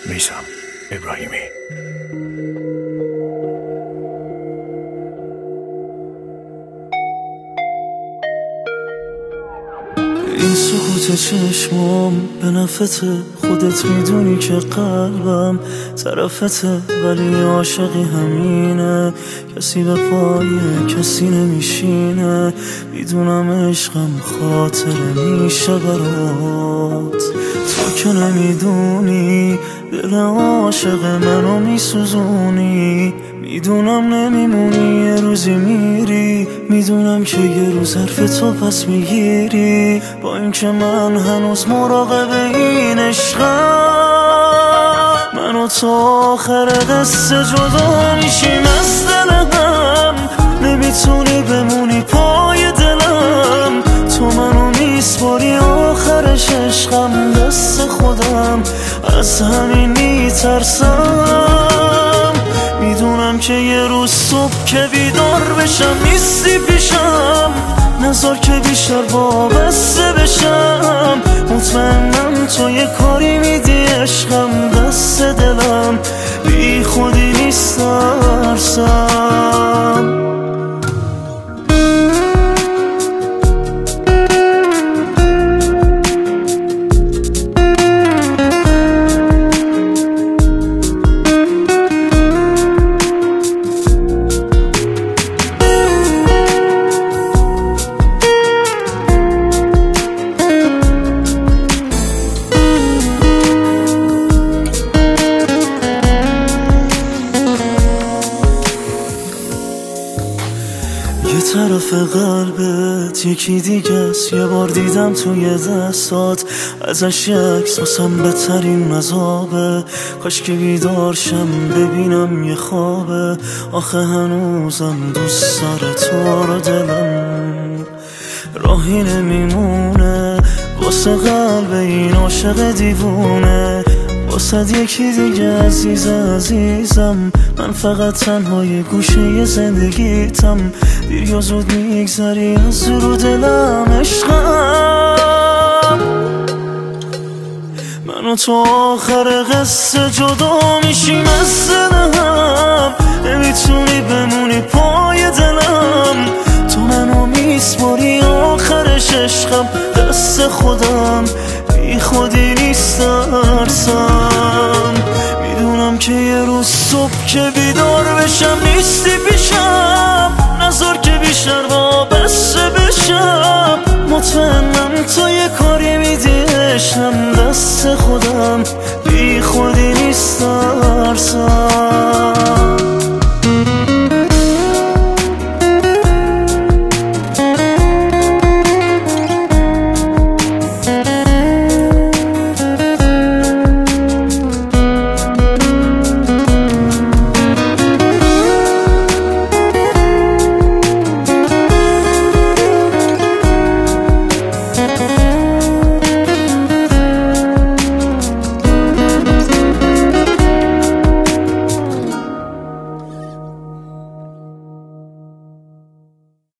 میثم ابراهیمی. این سکوت چشمام به نفته، خودت میدونی که قلبم طرفته، ولی عاشقی همینه، کسی به پای کسی نمیشینه. میدونم عشقم خاطره میشه برات، تو که نمیدونی دل عاشق منو میسوزونی. میدونم نمیمونی یه روزی میری، میدونم که یه روز حرف تو پس میگیری. با اینکه من هنوز مراقب این عشقم، من و تو آخر قصه جدا میشیم از دلم. نمیتونی بمونی پای دلم، تو منو میسپاری آخرش عشقم دست خودم. از همین میترسم، میدونم که یه روز صبح که بیدار بشم نیستی پیشم. نذار که بیشتر وابسته بشم، مطمئنم تو یه کاری میدی عشقم دست دلم. بی خودی نیست ترسم. یه طرف قلبت یکی دیگه است، یه بار دیدم توی دستات ازش عکس، واسم بدترین عذابه. کاش که بیدار شم ببینم یه خوابه، آخه هنوزم دوست داره تو رو دلم. راهی نمیمونه واسه قلب این عاشق دیوونه، واسه یکی دیگه عزیز عزیزم. من فقط تنهای گوشه زندگیتم، دیر یا زود میگذری از رو دلم عشقم. من و تو آخر قصه جدا میشیم از دلم. نمیتونی بمونی پای دلم، تو منو میسپاری آخرش عشقم دست خودم. بی خودی نیست ترسم، میدونم که یه روز صبح که بیدار بشم نیستی پیشم. نذار که بیشتر وابسته بشم، مطمئنم تو یه کاری میدی عشقم دست خودم. بی خودی نیست ترسم.